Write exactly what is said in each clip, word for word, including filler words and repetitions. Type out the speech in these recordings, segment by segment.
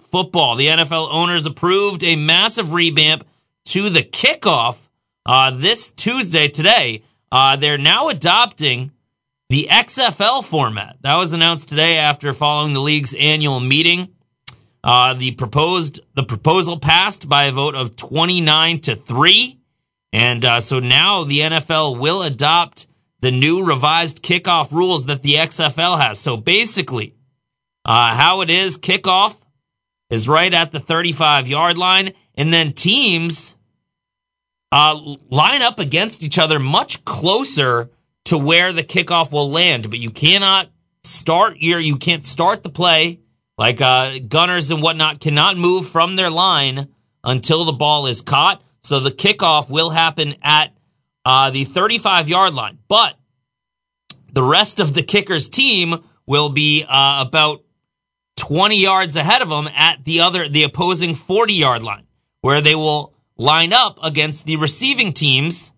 football. The N F L owners approved a massive revamp to the kickoff uh, this Tuesday, today. Uh, they're now adopting the X F L format. That was announced today after following the league's annual meeting. Uh, the proposed the proposal passed by a vote of twenty-nine to three. And uh, so now the N F L will adopt the new revised kickoff rules that the X F L has. So basically, uh, how it is, kickoff is right at the thirty-five-yard line, and then teams uh, line up against each other much closer to where the kickoff will land. But you cannot start your, you can't start the play. Like uh, gunners and whatnot cannot move from their line until the ball is caught. So the kickoff will happen at uh, the thirty-five-yard line. But the rest of the kicker's team will be uh, about twenty yards ahead of them at the other, the opposing forty-yard line, where they will line up against the receiving teams,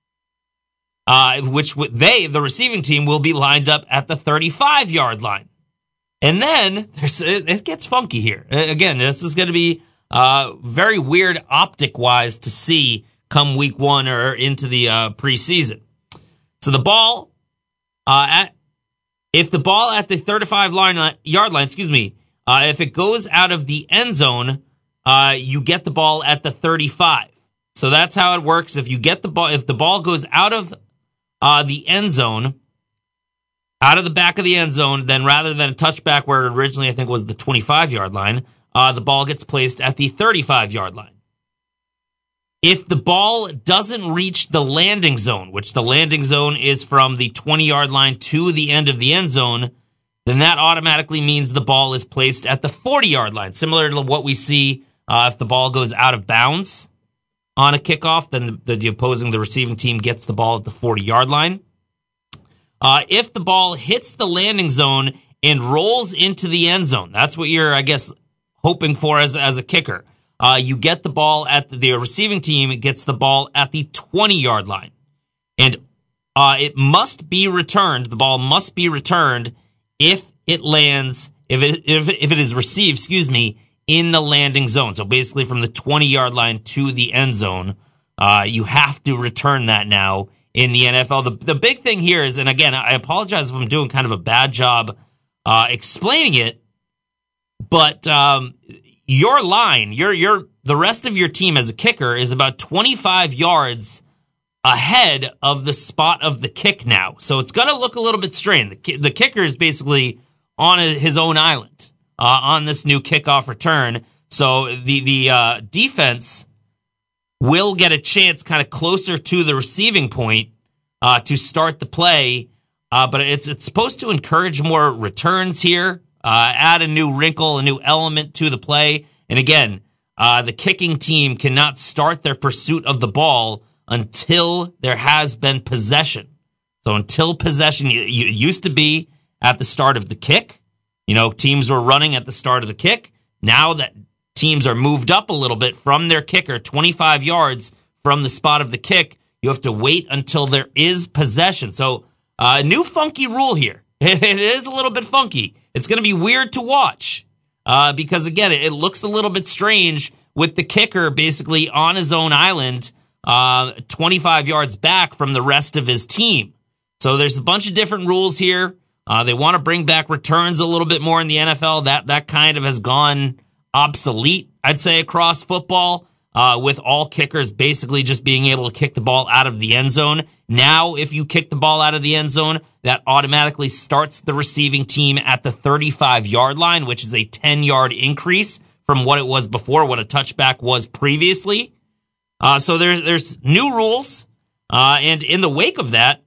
uh, which w- they, the receiving team, will be lined up at the thirty-five-yard line. And then there's, it gets funky here. Again, this is going to be uh, very weird optic-wise to see come week one or into the uh, preseason. So the ball, uh, at if the ball at the thirty-five line, yard line, excuse me, uh, if it goes out of the end zone, uh, you get the ball at the thirty-five. So that's how it works. If you get the ball, if the ball goes out of uh, the end zone, out of the back of the end zone, then rather than a touchback where it originally I think was the twenty-five-yard line, uh, the ball gets placed at the thirty-five-yard line. If the ball doesn't reach the landing zone, which the landing zone is from the twenty-yard line to the end of the end zone, then that automatically means the ball is placed at the forty-yard line. Similar to what we see uh, if the ball goes out of bounds on a kickoff, then the, the opposing, the receiving team gets the ball at the forty-yard line. Uh, if the ball hits the landing zone and rolls into the end zone, that's what you're, I guess, hoping for as, as a kicker. Uh, you get the ball at the, the receiving team gets the ball at the twenty-yard line. And uh, it must be returned, the ball must be returned if it lands, if it, if it, if it is received, excuse me, in the landing zone. So basically from the twenty-yard line to the end zone, uh, you have to return that now in the N F L. The, the big thing here is, and again, I apologize if I'm doing kind of a bad job uh, explaining it, but um, your line, your your the rest of your team as a kicker is about twenty-five yards ahead of the spot of the kick now. So it's going to look a little bit strange. The, the kicker is basically on a, his own island uh, on this new kickoff return. So the, the uh, defense will get a chance kind of closer to the receiving point uh, to start the play. Uh, but it's it's supposed to encourage more returns here, uh, add a new wrinkle, a new element to the play. And again, uh, the kicking team cannot start their pursuit of the ball until there has been possession. So until possession, it used to be at the start of the kick. You know, teams were running at the start of the kick. Now that teams are moved up a little bit from their kicker, twenty-five yards from the spot of the kick, you have to wait until there is possession. So a uh, new funky rule here. It is a little bit funky. It's going to be weird to watch uh, because, again, it, it looks a little bit strange with the kicker basically on his own island, uh, twenty-five yards back from the rest of his team. So there's a bunch of different rules here. Uh, they want to bring back returns a little bit more in the N F L. That that kind of has gone obsolete, I'd say, across football, uh, with all kickers basically just being able to kick the ball out of the end zone. Now, if you kick the ball out of the end zone, that automatically starts the receiving team at the thirty-five-yard line, which is a ten-yard increase from what it was before, what a touchback was previously. Uh, so there's there's new rules, uh, and in the wake of that,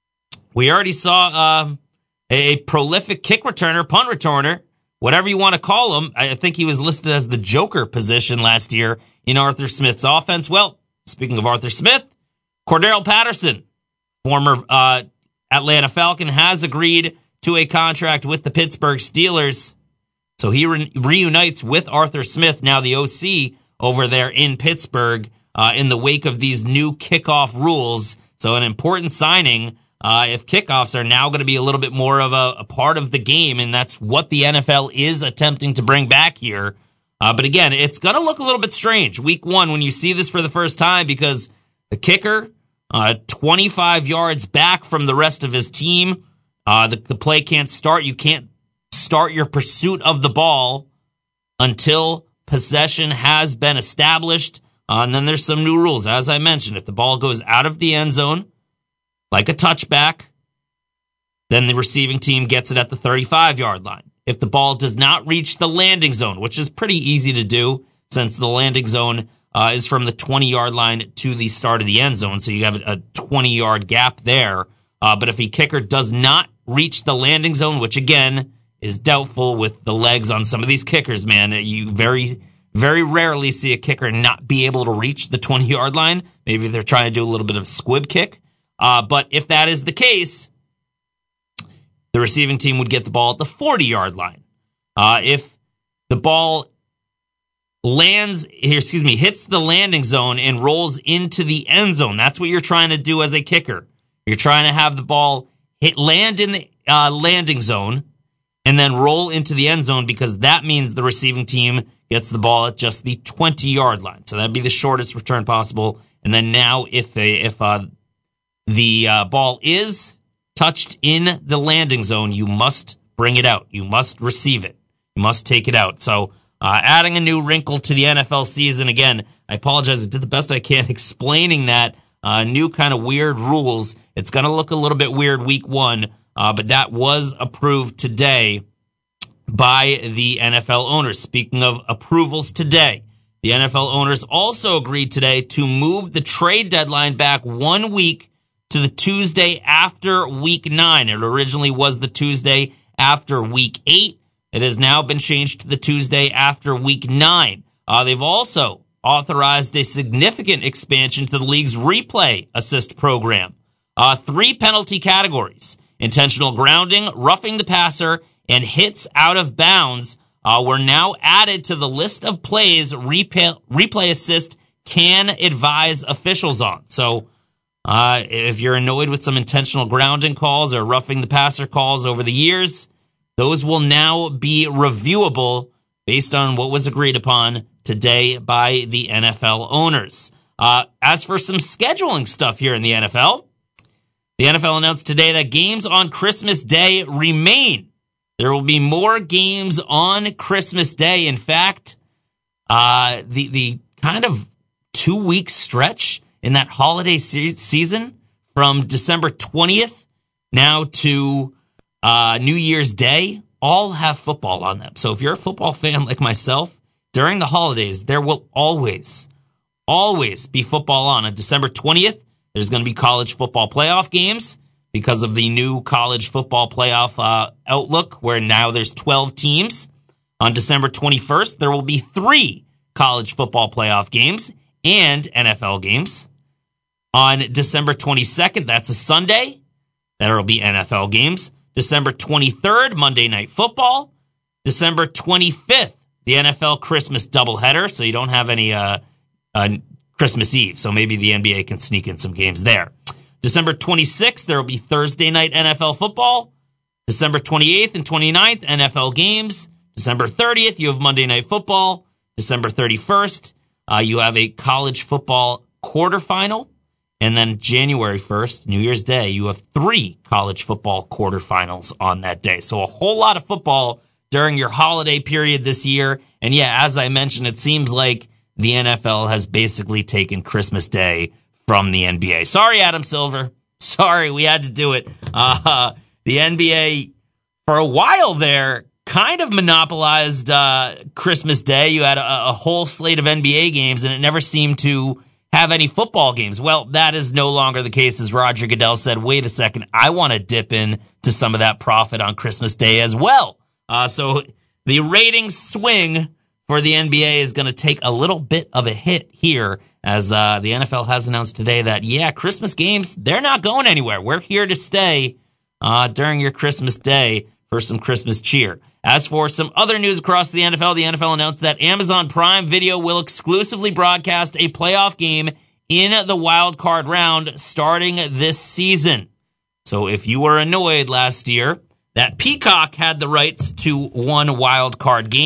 we already saw uh, a prolific kick returner, punt returner, whatever you want to call him. I think he was listed as the Joker position last year in Arthur Smith's offense. Well, speaking of Arthur Smith, Cordell Patterson, former uh, Atlanta Falcon, has agreed to a contract with the Pittsburgh Steelers. So he re- reunites with Arthur Smith, now the O C over there in Pittsburgh, uh, in the wake of these new kickoff rules. So an important signing uh, if kickoffs are now going to be a little bit more of a, a part of the game, and that's what the N F L is attempting to bring back here. Uh, but again, it's going to look a little bit strange week one when you see this for the first time because the kicker, uh, twenty-five yards back from the rest of his team, uh, the, the play can't start. You can't start your pursuit of the ball until possession has been established. Uh, and then there's some new rules. As I mentioned, if the ball goes out of the end zone, like a touchback, then the receiving team gets it at the thirty-five-yard line. If the ball does not reach the landing zone, which is pretty easy to do since the landing zone uh, is from the twenty-yard line to the start of the end zone, so you have a twenty-yard gap there. Uh, but if a kicker does not reach the landing zone, which again is doubtful with the legs on some of these kickers, man, you very, very rarely see a kicker not be able to reach the twenty-yard line. Maybe they're trying to do a little bit of a squib kick. Uh, but if that is the case, the receiving team would get the ball at the forty-yard line. Uh, if the ball lands, excuse me, hits the landing zone and rolls into the end zone, that's what you're trying to do as a kicker. You're trying to have the ball hit land in the uh, landing zone and then roll into the end zone because that means the receiving team gets the ball at just the twenty-yard line. So that'd be the shortest return possible. And then now if a, if uh, the uh, ball is touched in the landing zone, you must bring it out. You must receive it. You must take it out. So uh, adding a new wrinkle to the N F L season. Again, I apologize. I did the best I can explaining that uh, new kind of weird rules. It's going to look a little bit weird week one, uh, but that was approved today by the N F L owners. Speaking of approvals today, the N F L owners also agreed today to move the trade deadline back one week to the Tuesday after week nine. It originally was the Tuesday after week eight. It has now been changed to the Tuesday after week nine. Uh, they've also authorized a significant expansion to the league's replay assist program. Uh, three penalty categories: intentional grounding, roughing the passer, and hits out of bounds uh, were now added to the list of plays replay, replay assist can advise officials on. So, Uh, if you're annoyed with some intentional grounding calls or roughing the passer calls over the years, those will now be reviewable based on what was agreed upon today by the N F L owners. Uh, as for some scheduling stuff here in the N F L, the N F L announced today that games on Christmas Day remain. There will be more games on Christmas Day. In fact, uh, the, the kind of two-week stretch in that holiday se- season from December twentieth now to uh, New Year's Day all have football on them. So if you're a football fan like myself, during the holidays, there will always, always be football on. On December twentieth, there's going to be college football playoff games because of the new college football playoff uh, outlook where now there's twelve teams. On December twenty-first, there will be three college football playoff games and N F L games. On December twenty-second, that's a Sunday, there will be N F L games. December twenty-third, Monday Night Football. December twenty-fifth, the N F L Christmas doubleheader, so you don't have any uh, uh, Christmas Eve, so maybe the N B A can sneak in some games there. December twenty-sixth, there will be Thursday night N F L football. December twenty-eighth and twenty-ninth, N F L games. December thirtieth, you have Monday Night Football. December thirty-first, uh, you have a college football quarterfinal. And then January first, New Year's Day, you have three college football quarterfinals on that day. So a whole lot of football during your holiday period this year. And yeah, as I mentioned, it seems like the N F L has basically taken Christmas Day from the N B A. Sorry, Adam Silver. Sorry, we had to do it. Uh, the N B A, for a while there, kind of monopolized uh, Christmas Day. You had a, a whole slate of N B A games, and it never seemed to have any football games. Well, that is no longer the case, as Roger Goodell said, wait a second, I want to dip in to some of that profit on Christmas Day as well. Uh, so the ratings swing for the N B A is going to take a little bit of a hit here, as uh, the N F L has announced today that, yeah, Christmas games, they're not going anywhere. We're here to stay uh, during your Christmas Day for some Christmas cheer. As for some other news across the N F L, the N F L announced that Amazon Prime Video will exclusively broadcast a playoff game in the wild card round starting this season. So if you were annoyed last year that Peacock had the rights to one wild card game,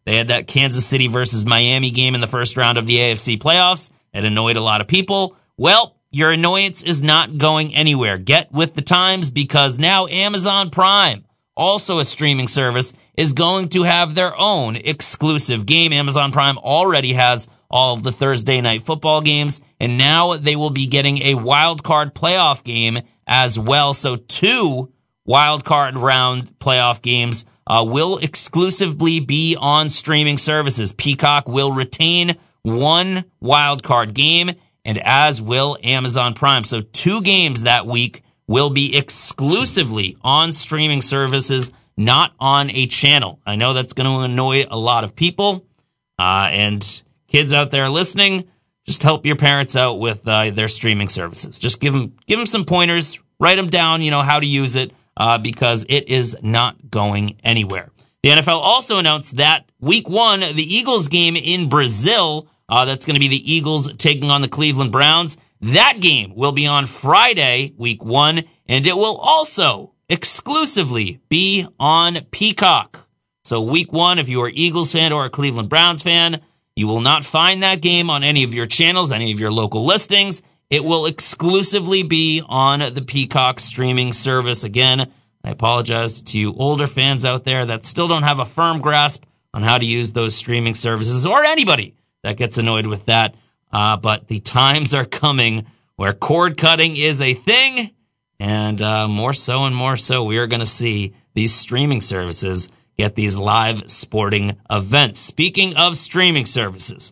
They had that Kansas City versus Miami game in the first round of the A F C playoffs. It annoyed a lot of people. Well, your annoyance is not going anywhere. Get with the times, because now Amazon Prime, also a streaming service, is going to have their own exclusive game. Amazon Prime already has all of the Thursday night football games, and now they will be getting a wild card playoff game as well. So two wild card round playoff games uh, will exclusively be on streaming services. Peacock will retain one wild card game, and as will Amazon Prime. So two games that week will be exclusively on streaming services, not on a channel. I know that's going to annoy a lot of people, uh, and kids out there listening, just help your parents out with uh, their streaming services. Just give them, give them some pointers, write them down, you know, how to use it, uh, because it is not going anywhere. The N F L also announced that week one, the Eagles game in Brazil, uh, that's going to be the Eagles taking on the Cleveland Browns. That game will be on Friday, week one, and it will also exclusively be on Peacock. So week one, if you are an Eagles fan or a Cleveland Browns fan, you will not find that game on any of your channels, any of your local listings. It will exclusively be on the Peacock streaming service. Again, I apologize to you older fans out there that still don't have a firm grasp on how to use those streaming services, or anybody that gets annoyed with that. Uh, but the times are coming where cord cutting is a thing, and uh, more so and more so, we are going to see these streaming services get these live sporting events. Speaking of streaming services,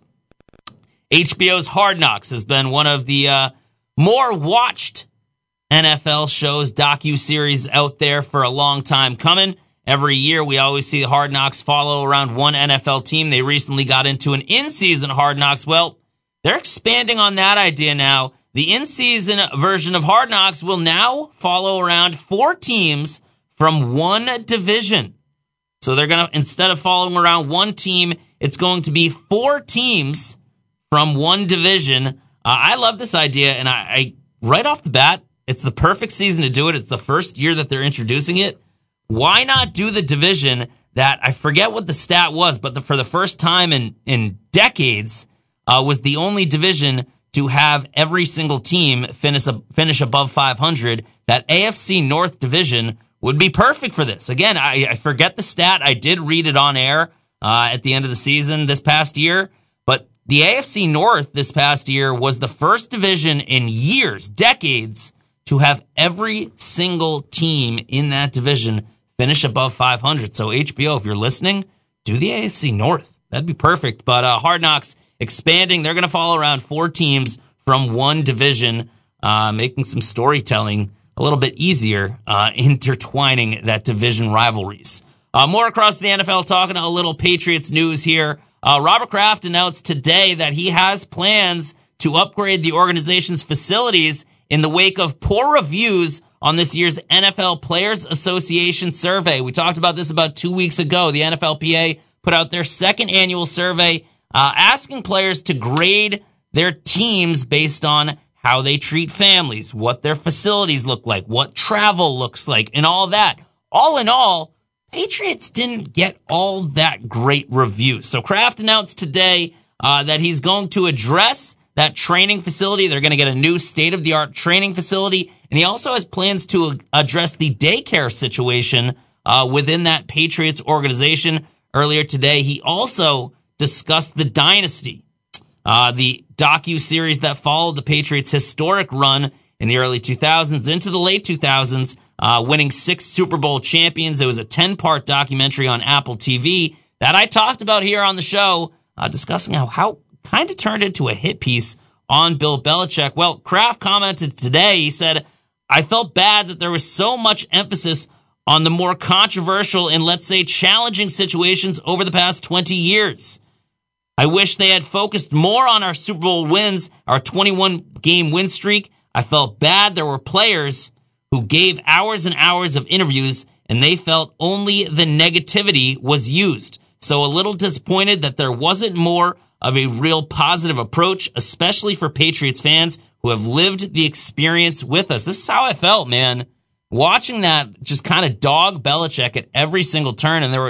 H B O's Hard Knocks has been one of the uh, more watched N F L shows, docu-series out there for a long time coming. Every year, we always see Hard Knocks follow around one N F L team. They recently got into an in-season Hard Knocks. Well, they're expanding on that idea now. The in-season version of Hard Knocks will now follow around four teams from one division. So they're going to, instead of following around one team, it's going to be four teams from one division. Uh, I love this idea, and I, I right off the bat, it's the perfect season to do it. It's the first year that they're introducing it. Why not do the division that, I forget what the stat was, but the, for the first time in, in decades, uh, was the only division to have every single team finish, finish above five hundred. That A F C North division would be perfect for this. Again, I, I forget the stat. I did read it on air uh, at the end of the season this past year, but the A F C North this past year was the first division in years, decades, to have every single team in that division finish above five hundred. So H B O, if you're listening, do the A F C North. That'd be perfect. But uh, Hard Knocks expanding. They're going to follow around four teams from one division, uh, making some storytelling a little bit easier, uh, intertwining that division rivalries. Uh, more across the N F L, talking a little Patriots news here. Uh, Robert Kraft announced today that he has plans to upgrade the organization's facilities in the wake of poor reviews on this year's N F L Players Association survey. We talked about this about two weeks ago. The N F L P A put out their second annual survey, uh, asking players to grade their teams based on how they treat families, what their facilities look like, what travel looks like, and all that. All in all, Patriots didn't get all that great reviews. So Kraft announced today uh, that he's going to address that training facility. They're going to get a new state-of-the-art training facility. And he also has plans to address the daycare situation uh, within that Patriots organization. Earlier today, he also discussed the dynasty, uh, the docu-series that followed the Patriots' historic run in the early two thousands into the late two thousands, uh, winning six Super Bowl champions. It was a ten-part documentary on Apple T V that I talked about here on the show, uh, discussing how, how kind of turned into a hit piece on Bill Belichick. Well, Kraft commented today, he said, I felt bad that there was so much emphasis on the more controversial and, let's say, challenging situations over the past twenty years. I wish they had focused more on our Super Bowl wins, our twenty-one game win streak. I felt bad there were players who gave hours and hours of interviews and they felt only the negativity was used. So a little disappointed that there wasn't more of a real positive approach, especially for Patriots fans who have lived the experience with us. This is how I felt, man. Watching that just kind of dog Belichick at every single turn. And there were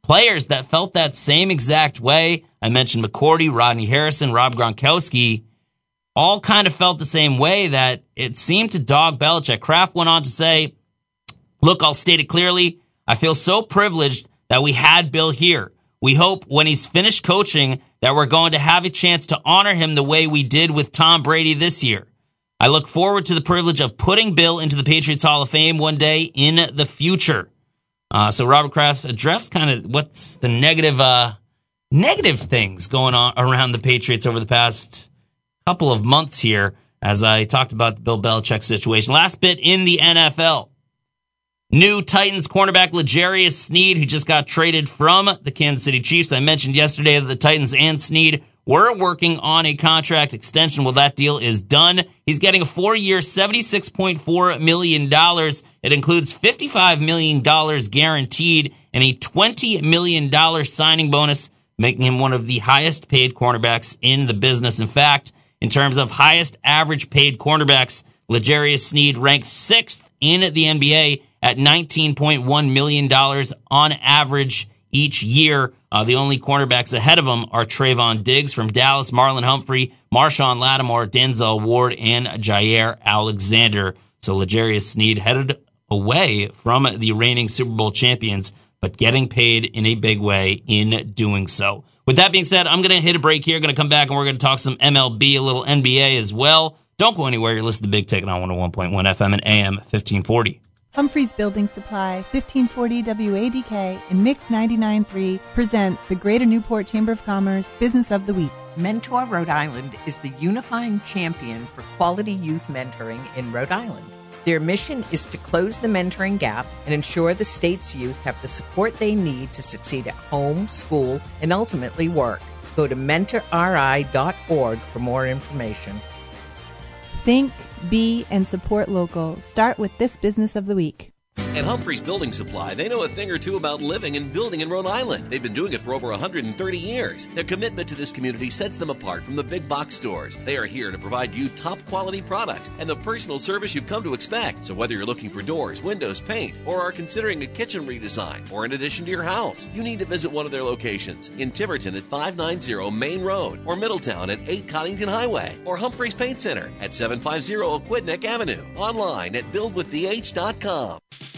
players that felt that same exact way. I mentioned McCourty, Rodney Harrison, Rob Gronkowski, all kind of felt the same way, that it seemed to dog Belichick. Kraft went on to say, look, I'll state it clearly. I feel so privileged that we had Bill here. We hope when he's finished coaching that we're going to have a chance to honor him the way we did with Tom Brady this year. I look forward to the privilege of putting Bill into the Patriots Hall of Fame one day in the future. Uh, so Robert Kraft addressed kind of what's the negative, uh, negative things going on around the Patriots over the past couple of months here, as I talked about the Bill Belichick situation. Last bit in the N F L. New Titans cornerback L'Jarius Sneed, who just got traded from the Kansas City Chiefs. I mentioned yesterday that the Titans and Sneed were working on a contract extension. Well, that deal is done. He's getting a four-year, seventy-six point four million dollars. It includes fifty-five million dollars guaranteed and a twenty million dollars signing bonus, making him one of the highest paid cornerbacks in the business. In fact, in terms of highest average paid cornerbacks, L'Jarius Sneed ranked sixth in the N B A at nineteen point one million dollars on average each year. Uh, the only cornerbacks ahead of him are Trayvon Diggs from Dallas, Marlon Humphrey, Marshawn Lattimore, Denzel Ward, and Jair Alexander. So L'Jarius Sneed headed away from the reigning Super Bowl champions, but getting paid in a big way in doing so. With that being said, I'm going to hit a break here. Going to come back and we're going to talk some M L B, a little N B A as well. Don't go anywhere. You're listening to Big Ticket on one oh one point one F M and A M fifteen forty. Humphrey's Building Supply, fifteen forty W A D K, and Mix ninety-nine point three present the Greater Newport Chamber of Commerce Business of the Week. Mentor Rhode Island is the unifying champion for quality youth mentoring in Rhode Island. Their mission is to close the mentoring gap and ensure the state's youth have the support they need to succeed at home, school, and ultimately work. Go to mentor r i dot org for more information. Think, be, and support local. Start with this Business of the Week. At Humphrey's Building Supply, they know a thing or two about living and building in Rhode Island. They've been doing it for over one hundred thirty years. Their commitment to this community sets them apart from the big box stores. They are here to provide you top quality products and the personal service you've come to expect. So whether you're looking for doors, windows, paint, or are considering a kitchen redesign or an addition to your house, you need to visit one of their locations in Tiverton at five ninety Main Road, or Middletown at eight Coddington Highway, or Humphrey's Paint Center at seven fifty Aquidneck Avenue. Online at build with the h dot com.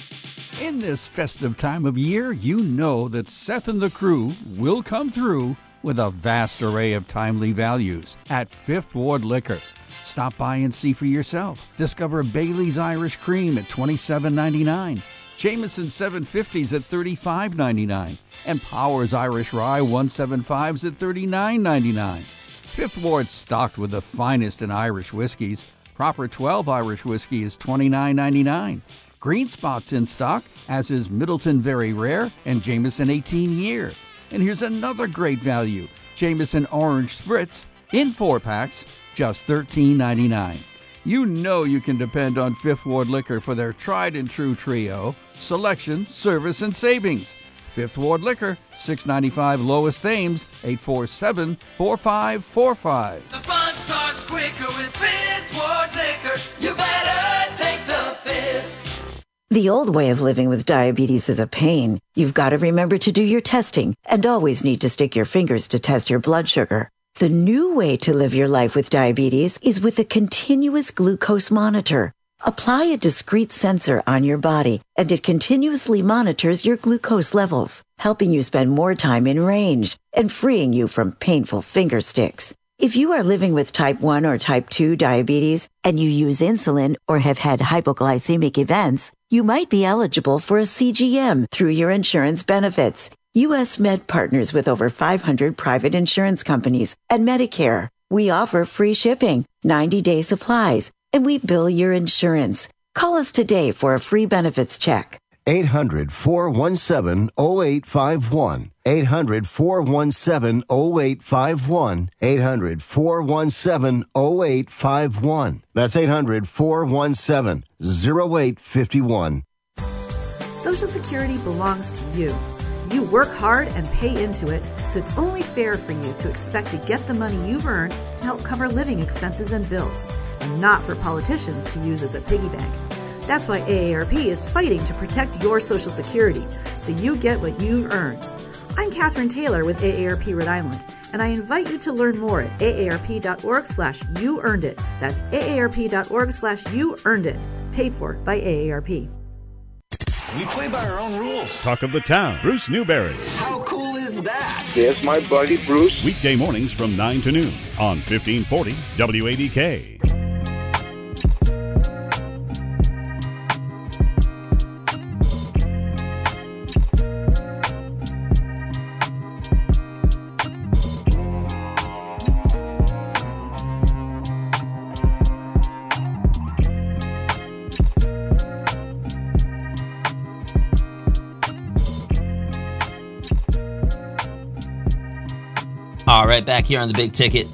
In this festive time of year, you know that Seth and the crew will come through with a vast array of timely values at Fifth Ward Liquor. Stop by and see for yourself. Discover Bailey's Irish Cream at twenty-seven ninety-nine, Jameson seven fifties at thirty-five ninety-nine, and Powers Irish Rye one seventy-fives at thirty-nine ninety-nine. Fifth Ward's stocked with the finest in Irish whiskeys. Proper twelve Irish whiskey is twenty-nine ninety-nine. Green Spot's in stock, as is Middleton Very Rare and Jameson eighteen year. And here's another great value, Jameson Orange Spritz in four packs, just thirteen ninety-nine. You know you can depend on Fifth Ward Liquor for their tried and true trio, selection, service, and savings. Fifth Ward Liquor, six ninety-five Lois Thames, eight four seven, four five four five. The fun starts quicker with Fifth Ward Liquor. You better take the Fifth. The old way of living with diabetes is a pain. You've got to remember to do your testing and always need to stick your fingers to test your blood sugar. The new way to live your life with diabetes is with a continuous glucose monitor. Apply a discrete sensor on your body, and it continuously monitors your glucose levels, helping you spend more time in range and freeing you from painful finger sticks. If you are living with type one or type two diabetes and you use insulin or have had hypoglycemic events, you might be eligible for a C G M through your insurance benefits. U S Med partners with over five hundred private insurance companies and Medicare. We offer free shipping, ninety-day supplies, and we bill your insurance. Call us today for a free benefits check. eight hundred, four one seven, oh eight five one. eight hundred, four one seven, oh eight five one. eight hundred, four one seven, oh eight five one. That's eight hundred, four one seven, oh eight five one. Social Security belongs to you. You work hard and pay into it, so it's only fair for you to expect to get the money you've earned to help cover living expenses and bills, and not for politicians to use as a piggy bank. That's why A A R P is fighting to protect your Social Security, so you get what you've earned. I'm Catherine Taylor with A A R P Rhode Island, and I invite you to learn more at aarp.org slash you earned it. That's aarp.org slash you earned it. Paid for by A A R P. We play by our own rules. Talk of the town, Bruce Newberry. How cool is that? There's my buddy Bruce. Weekday mornings from nine to noon on fifteen forty W A D K. All right, back here on the Big Ticket.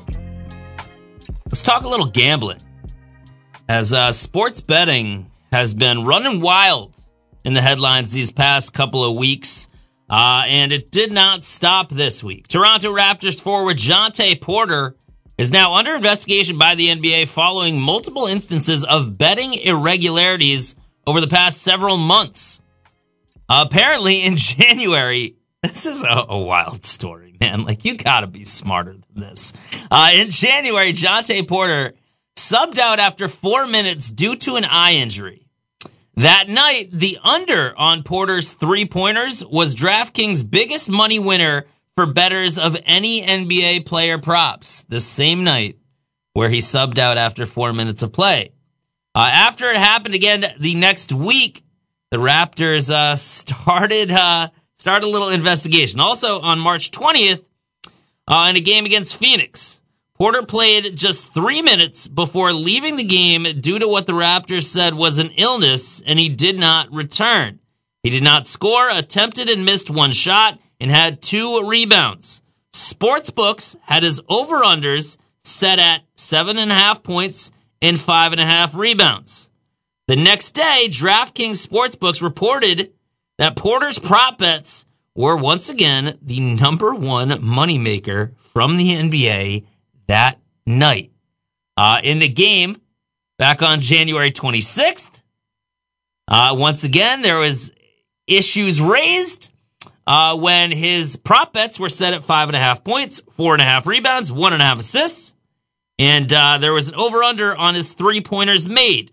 Let's talk a little gambling. As uh, sports betting has been running wild in the headlines these past couple of weeks, uh, and it did not stop this week. Toronto Raptors forward Jontay Porter is now under investigation by the N B A following multiple instances of betting irregularities over the past several months. Uh, apparently, in January, this is a, a wild story, man. Like, you gotta be smarter than this. Uh, in January, Jontay Porter subbed out after four minutes due to an eye injury. That night, the under on Porter's three-pointers was DraftKings' biggest money winner for bettors of any N B A player props. The same night where he subbed out after four minutes of play. Uh, after it happened again the next week, the Raptors uh, started... Uh, Start a little investigation. Also, on March twentieth, uh, in a game against Phoenix, Porter played just three minutes before leaving the game due to what the Raptors said was an illness, and he did not return. He did not score, attempted and missed one shot, and had two rebounds. Sportsbooks had his over-unders set at seven and a half points and five and a half rebounds. The next day, DraftKings Sportsbooks reported that Porter's prop bets were once again the number one moneymaker from the N B A that night. Uh, in the game back on January twenty-sixth, uh, once again, there was issues raised uh, when his prop bets were set at five and a half points, four and a half rebounds, one and a half assists, and uh, there was an over-under on his three-pointers made.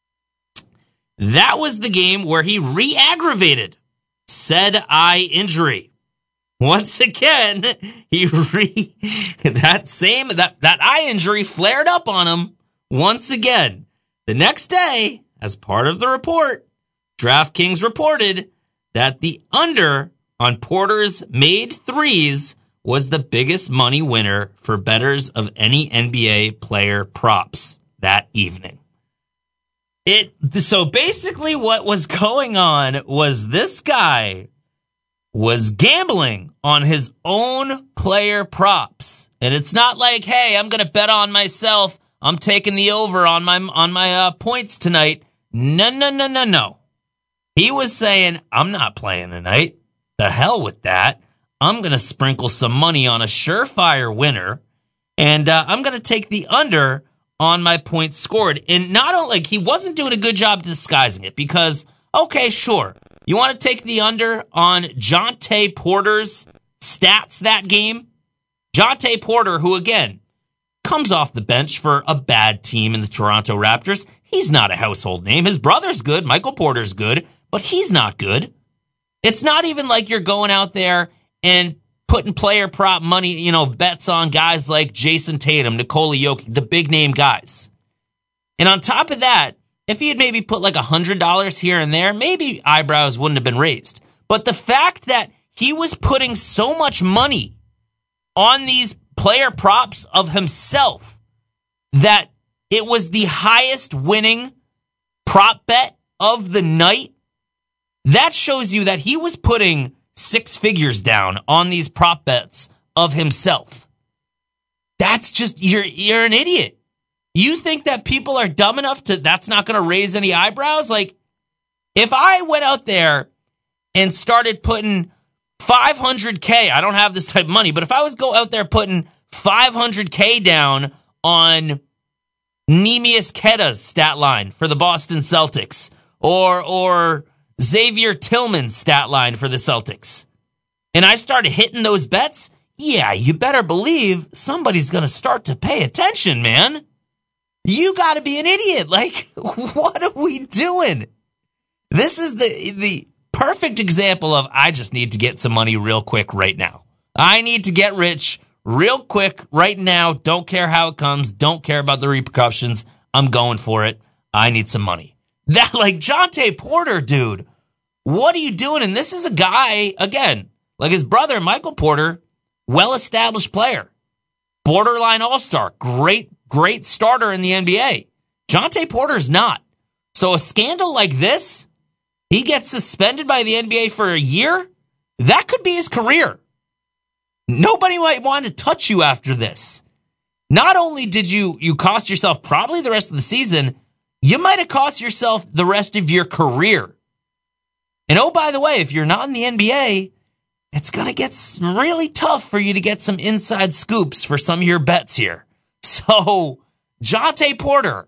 That was the game where he re-aggravated said eye injury. Once again, he re that same that, that eye injury flared up on him once again. The next day, as part of the report, DraftKings reported that the under on Porter's made threes was the biggest money winner for bettors of any N B A player props that evening. It so basically what was going on was this guy was gambling on his own player props. And it's not like, hey, I'm going to bet on myself. I'm taking the over on my on my uh, points tonight. No, no, no, no, no. He was saying, I'm not playing tonight. The hell with that. I'm going to sprinkle some money on a surefire winner. And uh, I'm going to take the under on my points scored. And not only, like, he wasn't doing a good job disguising it because, okay, sure. You want to take the under on Jontay Porter's stats that game? Jontay Porter, who, again, comes off the bench for a bad team in the Toronto Raptors. He's not a household name. His brother's good. Michael Porter's good. But he's not good. It's not even like you're going out there and putting player prop money, you know, bets on guys like Jason Tatum, Nikola Jokic, the big name guys. And on top of that, if he had maybe put like one hundred dollars here and there, maybe eyebrows wouldn't have been raised. But the fact that he was putting so much money on these player props of himself that it was the highest winning prop bet of the night, that shows you that he was putting six figures down on these prop bets of himself. That's just, you're you're an idiot. You think that people are dumb enough to, that's not going to raise any eyebrows? Like, if I went out there and started putting five hundred K, I don't have this type of money, but if I was go out there putting five hundred K down on Neemias Queta's stat line for the Boston Celtics, or or Xavier Tillman's stat line for the Celtics, and I started hitting those bets, yeah, you better believe somebody's going to start to pay attention, man. You got to be an idiot. Like, what are we doing? This is the the perfect example of I just need to get some money real quick right now. I need to get rich real quick right now. Don't care how it comes. Don't care about the repercussions. I'm going for it. I need some money. That, like, Jontay Porter, dude, what are you doing? And this is a guy, again, like his brother, Michael Porter, well-established player, borderline all-star, great, great starter in the N B A. Jontay Porter's not. So a scandal like this, he gets suspended by the N B A for a year, that could be his career. Nobody might want to touch you after this. Not only did you, you cost yourself probably the rest of the season, you might have cost yourself the rest of your career. And oh, by the way, if you're not in the N B A, it's going to get really tough for you to get some inside scoops for some of your bets here. So, Jontay Porter,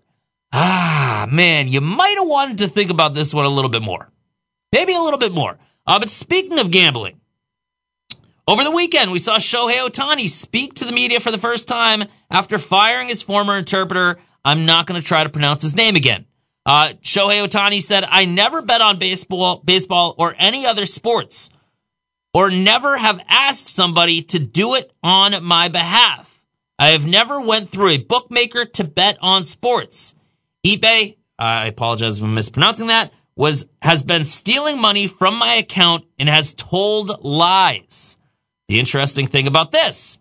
ah, man, you might have wanted to think about this one a little bit more. Maybe a little bit more. Uh, but speaking of gambling, over the weekend, we saw Shohei Ohtani speak to the media for the first time after firing his former interpreter. I'm not going to try to pronounce his name again. Uh, Shohei Ohtani said, I never bet on baseball, baseball or any other sports, or never have asked somebody to do it on my behalf. I have never went through a bookmaker to bet on sports. Ippei, I apologize if I'm mispronouncing that, was has been stealing money from my account and has told lies. The interesting thing about this,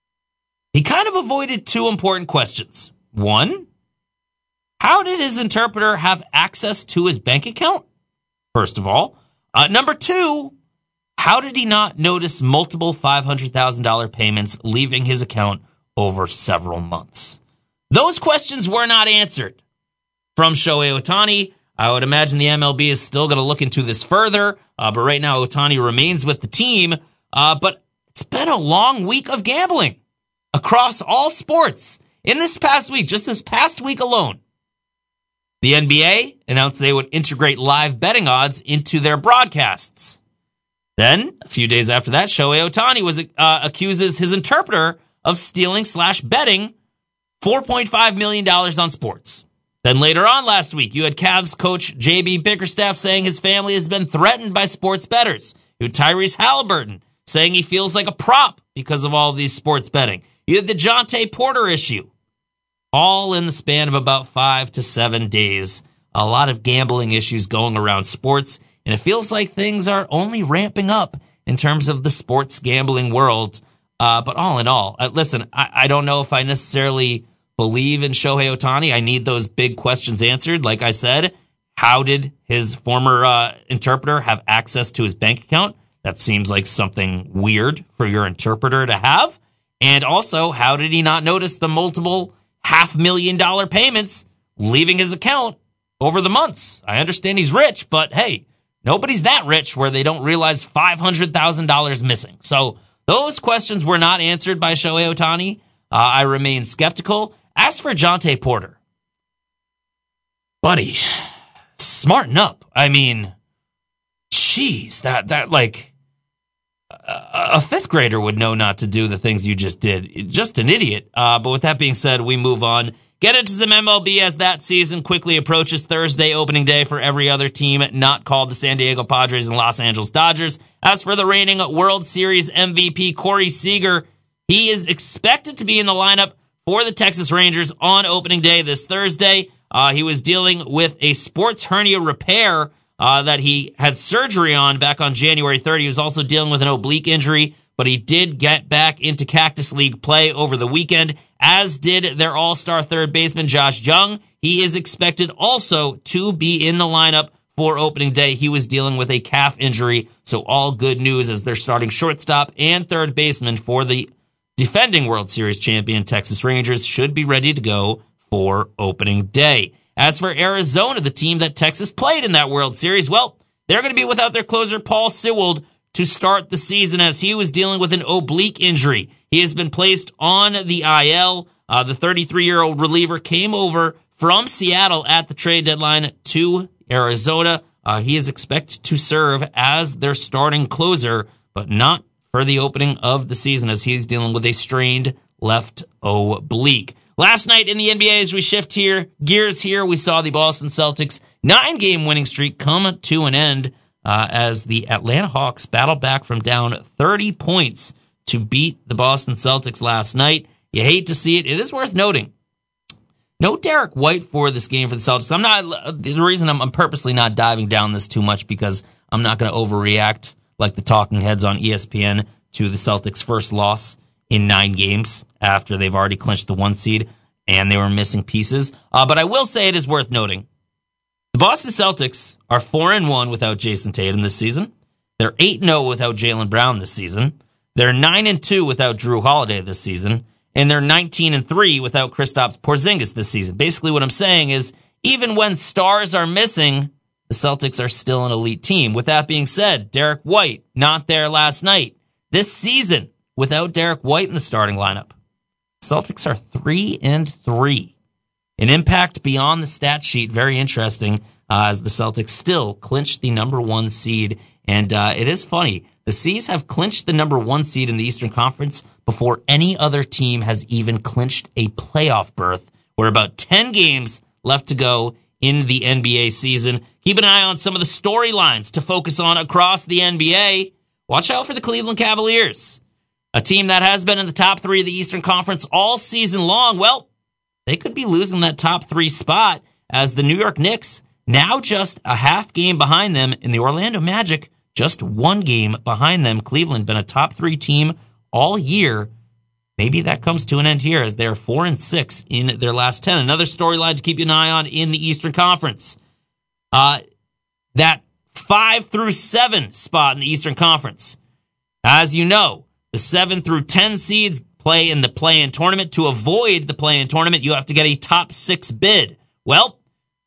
he kind of avoided two important questions. One, how did his interpreter have access to his bank account? First of all. Uh, number two, how did he not notice multiple five hundred thousand dollars payments leaving his account over several months? Those questions were not answered from Shohei Ohtani. I would imagine the M L B is still going to look into this further, uh, but right now Ohtani remains with the team. Uh, but it's been a long week of gambling across all sports. In this past week, just this past week alone, the N B A announced they would integrate live betting odds into their broadcasts. Then, a few days after that, Shohei Ohtani was uh, accuses his interpreter of stealing slash betting four point five million dollars on sports. Then later on last week, you had Cavs coach J B Bickerstaff saying his family has been threatened by sports bettors. You had Tyrese Halliburton saying he feels like a prop because of all of these sports betting. You had the Jontay Porter issue. All in the span of about five to seven days. A lot of gambling issues going around sports. And it feels like things are only ramping up in terms of the sports gambling world. Uh, but all in all, uh, listen, I, I don't know if I necessarily believe in Shohei Ohtani. I need those big questions answered. Like I said, how did his former uh, interpreter have access to his bank account? That seems like something weird for your interpreter to have. And also, how did he not notice the multiple half million dollar payments leaving his account over the months? I understand he's rich, but hey, nobody's that rich where they don't realize five hundred thousand dollars missing. So those questions were not answered by Shohei Ohtani. Uh, I remain skeptical. As for Jontay Porter, buddy, smarten up. I mean, jeez, that, that like, a, a fifth grader would know not to do the things you just did. Just an idiot. Uh, but with that being said, we move on. Get into some M L B as that season quickly approaches. Thursday opening day for every other team not called the San Diego Padres and Los Angeles Dodgers. As for the reigning World Series M V P Corey Seager, he is expected to be in the lineup for the Texas Rangers on opening day this Thursday. Uh, he was dealing with a sports hernia repair uh, that he had surgery on back on January third. He was also dealing with an oblique injury, but he did get back into Cactus League play over the weekend, as did their all-star third baseman Josh Jung. He is expected also to be in the lineup for opening day. He was dealing with a calf injury, so all good news as they're starting shortstop and third baseman for the defending World Series champion Texas Rangers should be ready to go for opening day. As for Arizona, the team that Texas played in that World Series, well, they're going to be without their closer Paul Sewald to start the season as he was dealing with an oblique injury. He has been placed on the I L. Uh, the thirty-three-year-old reliever came over from Seattle at the trade deadline to Arizona. Uh, he is expected to serve as their starting closer, but not for the opening of the season as he's dealing with a strained left oblique. Last night in the N B A, as we shift here, gears here, we saw the Boston Celtics nine-game winning streak come to an end uh, as the Atlanta Hawks battled back from down thirty points to beat the Boston Celtics last night. You hate to see it. It is worth noting. No Derek White for this game for the Celtics. I'm not, the reason I'm, I'm purposely not diving down this too much because I'm not going to overreact like the talking heads on E S P N to the Celtics' first loss in nine games after they've already clinched the one seed and they were missing pieces. Uh, but I will say it is worth noting. The Boston Celtics are four and one without Jason Tatum this season. They're eight and oh without Jaylen Brown this season. They're nine and two without Drew Holiday this season. And they're nineteen and three without Kristaps Porzingis this season. Basically what I'm saying is even when stars are missing, the Celtics are still an elite team. With that being said, Derek White, not there last night. This season, without Derek White in the starting lineup, Celtics are three and three. An impact beyond the stat sheet, very interesting, uh, as the Celtics still clinched the number one seed. And uh, it is funny, the C's have clinched the number one seed in the Eastern Conference before any other team has even clinched a playoff berth. We're about ten games left to go in the N B A season. Keep an eye on some of the storylines to focus on across the N B A. Watch out for the Cleveland Cavaliers, a team that has been in the top three of the Eastern Conference all season long. Well, they could be losing that top three spot as the New York Knicks, now just a half game behind them, in the Orlando Magic, just one game behind them. Cleveland been a top three team all year. Maybe that comes to an end here as they're four and six in their last ten. Another storyline to keep an eye on in the Eastern Conference. Uh, that five through seven spot in the Eastern Conference. As you know, the seven through ten seeds play in the play-in tournament. To avoid the play-in tournament, you have to get a top six bid. Well,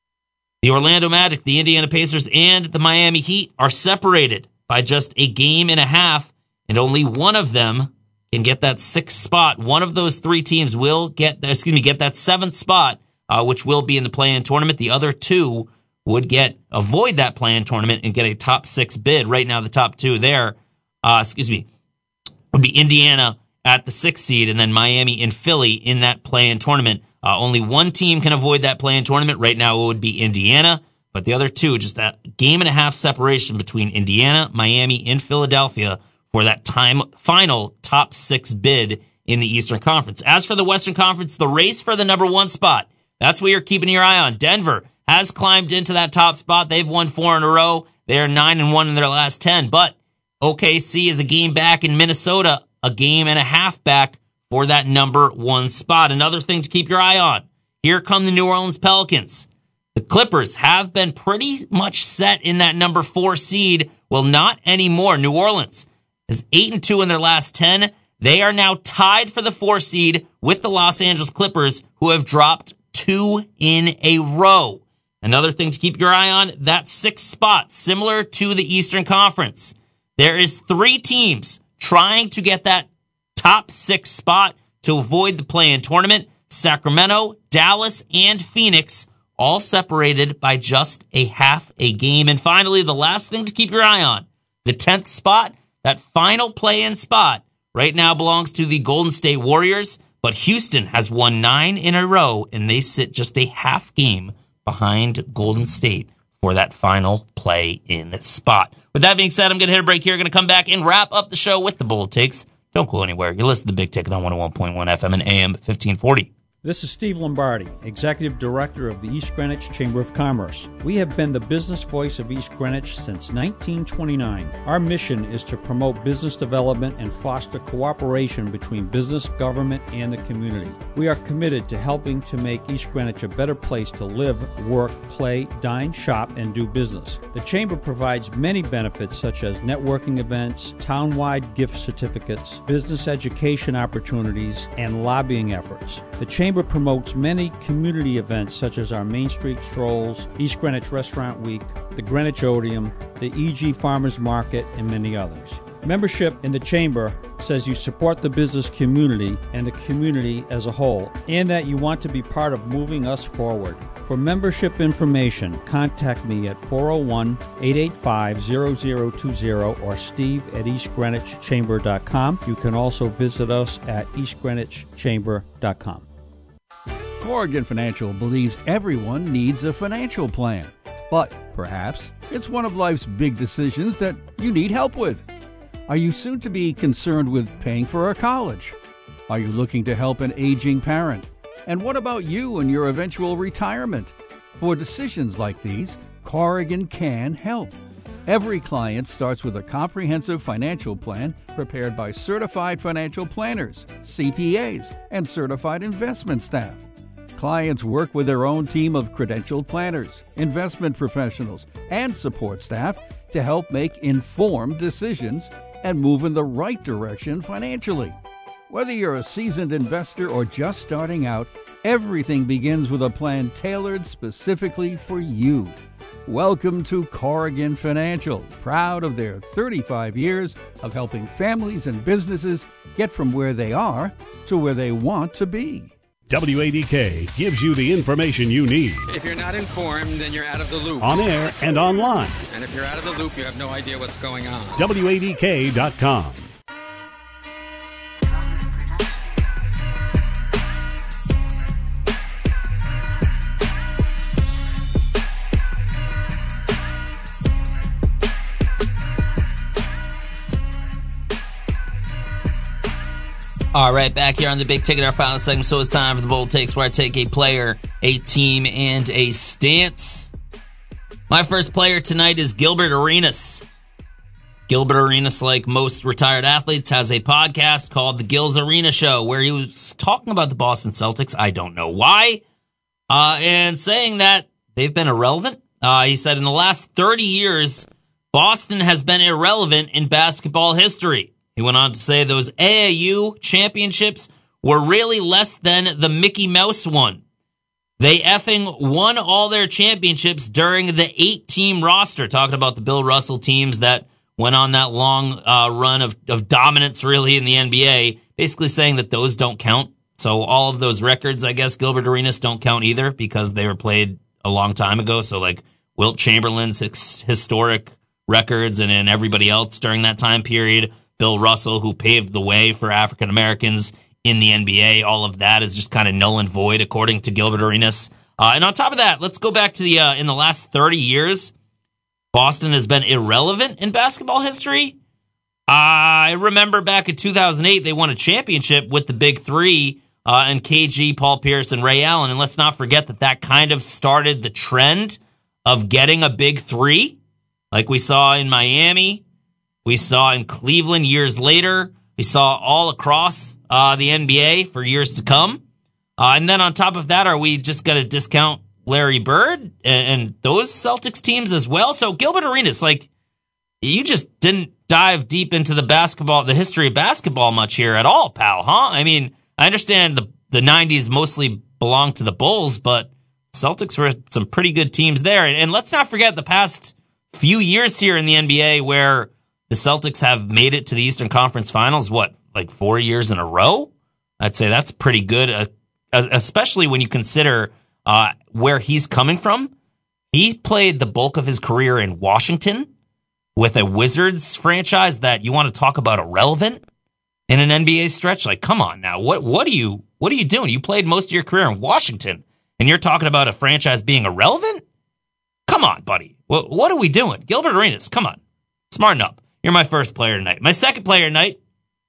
the Orlando Magic, the Indiana Pacers, and the Miami Heat are separated by just a game and a half, and only one of them can get that sixth spot. One of those three teams will get, excuse me, get that seventh spot, uh, which will be in the play-in tournament. The other two would get avoid that play-in tournament and get a top six bid. Right now, the top two there, uh, excuse me, would be Indiana at the sixth seed, and then Miami and Philly in that play-in tournament. Uh, only one team can avoid that play-in tournament. Right now, it would be Indiana, but the other two, just that game and a half separation between Indiana, Miami, and Philadelphia for that time final top six bid in the Eastern Conference. As for the Western Conference, the race for the number one spot, that's where you're keeping your eye on. Denver has climbed into that top spot. They've won four in a row. They're nine and one in their last ten, but O K C is a game back in Minnesota, a game and a half back for that number one spot. Another thing to keep your eye on. Here come the New Orleans Pelicans. The Clippers have been pretty much set in that number four seed. Well, not anymore. New Orleans is eight and two in their last ten. They are now tied for the four seed with the Los Angeles Clippers, who have dropped two in a row. Another thing to keep your eye on, that sixth spot, similar to the Eastern Conference. There is three teams trying to get that top six spot to avoid the play-in tournament. Sacramento, Dallas, and Phoenix, all separated by just a half a game. And finally, the last thing to keep your eye on, the tenth spot, that final play-in spot, right now belongs to the Golden State Warriors, but Houston has won nine in a row, and they sit just a half game behind Golden State for that final play-in spot. With that being said, I'm going to hit a break here. Going to come back and wrap up the show with the Bold Takes. Don't go anywhere. You're listening to The Big Ticket on one oh one point one F M and A M fifteen forty. This is Steve Lombardi, Executive Director of the East Greenwich Chamber of Commerce. We have been the business voice of East Greenwich since nineteen twenty-nine. Our mission is to promote business development and foster cooperation between business, government, and the community. We are committed to helping to make East Greenwich a better place to live, work, play, dine, shop, and do business. The Chamber provides many benefits such as networking events, town-wide gift certificates, business education opportunities, and lobbying efforts. The Chamber Chamber promotes many community events such as our Main Street Strolls, East Greenwich Restaurant Week, the Greenwich Odeum, the E G Farmers Market, and many others. Membership in the Chamber says you support the business community and the community as a whole, and that you want to be part of moving us forward. For membership information, contact me at four oh one, eight eight five, zero zero two zero or steve at east greenwich chamber dot com. You can also visit us at east greenwich chamber dot com. Corrigan Financial believes everyone needs a financial plan, but perhaps it's one of life's big decisions that you need help with. Are you soon to be concerned with paying for a college? Are you looking to help an aging parent? And what about you and your eventual retirement? For decisions like these, Corrigan can help. Every client starts with a comprehensive financial plan prepared by certified financial planners, C P As, and certified investment staff. Clients work with their own team of credentialed planners, investment professionals, and support staff to help make informed decisions and move in the right direction financially. Whether you're a seasoned investor or just starting out, everything begins with a plan tailored specifically for you. Welcome to Corrigan Financial, proud of their thirty-five years of helping families and businesses get from where they are to where they want to be. W A D K gives you the information you need. If you're not informed, then you're out of the loop. On air and online. And if you're out of the loop, you have no idea what's going on. W A D K dot com. All right, back here on the Big Ticket, our final segment. So it's time for the Bold Takes, where I take a player, a team, and a stance. My first player tonight is Gilbert Arenas. Gilbert Arenas, like most retired athletes, has a podcast called The Gil's Arena Show, where he was talking about the Boston Celtics. I don't know why. Uh, and saying that they've been irrelevant. Uh, he said in the last thirty years, Boston has been irrelevant in basketball history. He went on to say those A A U championships were really less than the Mickey Mouse one. They effing won all their championships during the eight-team roster. Talking about the Bill Russell teams that went on that long uh, run of, of dominance, really, in the N B A. Basically saying that those don't count. So all of those records, I guess, Gilbert Arenas don't count either because they were played a long time ago. So like Wilt Chamberlain's his, historic records and, and everybody else during that time period. Bill Russell, who paved the way for African Americans in the N B A. All of that is just kind of null and void, according to Gilbert Arenas. Uh, and on top of that, let's go back to the, uh, in the last thirty years, Boston has been irrelevant in basketball history. I remember back in two thousand eight, they won a championship with the Big Three, uh, and K G, Paul Pierce, and Ray Allen. And let's not forget that that kind of started the trend of getting a Big Three, like we saw in Miami. We saw in Cleveland years later. We saw all across uh, the N B A for years to come. Uh, and then on top of that, are we just going to discount Larry Bird and, and those Celtics teams as well? So Gilbert Arenas, like, you just didn't dive deep into the basketball, the history of basketball much here at all, pal, huh? I mean, I understand the, the nineties mostly belonged to the Bulls, but Celtics were some pretty good teams there. And, and let's not forget the past few years here in the N B A where the Celtics have made it to the Eastern Conference Finals, what, like four years in a row? I'd say that's pretty good, uh, especially when you consider uh, where he's coming from. He played the bulk of his career in Washington with a Wizards franchise that you want to talk about irrelevant in an N B A stretch. Like, come on now. What what are you what are you doing? You played most of your career in Washington, and you're talking about a franchise being irrelevant? Come on, buddy. What, what are we doing? Gilbert Arenas, come on. Smarten up. You're my first player tonight. My second player tonight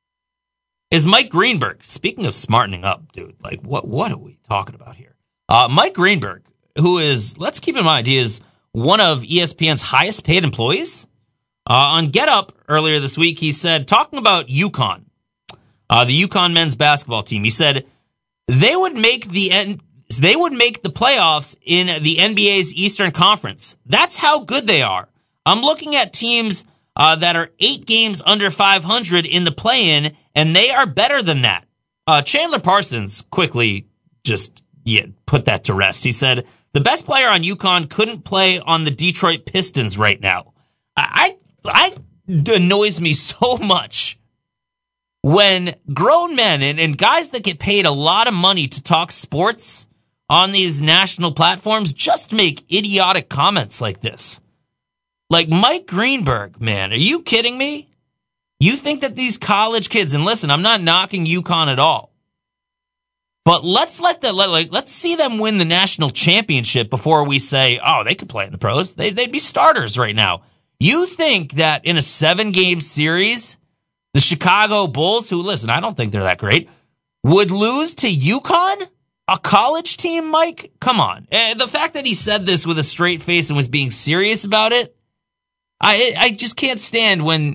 is Mike Greenberg. Speaking of smartening up, dude, like what what are we talking about here? Uh, Mike Greenberg, who is, let's keep in mind, he is one of E S P N's highest paid employees. Uh, on Get Up earlier this week, he said, talking about UConn, uh, the UConn men's basketball team, he said they would make the N- they would make the playoffs in the N B A's Eastern Conference. That's how good they are. I'm looking at teams Uh, that are eight games under five hundred in the play-in, and they are better than that. Uh, Chandler Parsons quickly just yeah, put that to rest. He said, the best player on UConn couldn't play on the Detroit Pistons right now. I I annoys me so much when grown men and, and guys that get paid a lot of money to talk sports on these national platforms just make idiotic comments like this. Like Mike Greenberg, man, are you kidding me? You think that these college kids, and listen, I'm not knocking UConn at all, but let's let the, like, let's see them win the national championship before we say, oh, they could play in the pros. They, they'd be starters right now. You think that in a seven-game series, the Chicago Bulls, who, listen, I don't think they're that great, would lose to UConn? A college team, Mike? Come on. Uh, the fact that he said this with a straight face and was being serious about it, I I just can't stand when